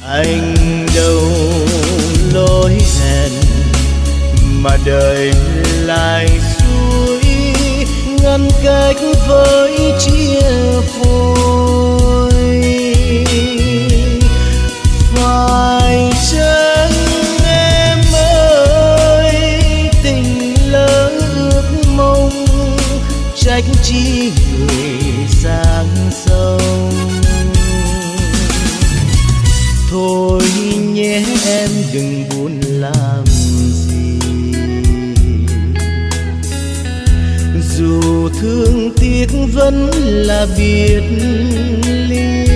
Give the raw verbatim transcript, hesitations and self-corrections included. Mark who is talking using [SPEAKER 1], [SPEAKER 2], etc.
[SPEAKER 1] anh đâu lối hẹn mà đời lại xuôi ngăn cách với chia phôi. Phải chăng em ơi tình lỡ ước mong, trách chi người sang sông. Thôi nhé em đừng buồn làm gì, dù thương tiếc vẫn là biệt ly.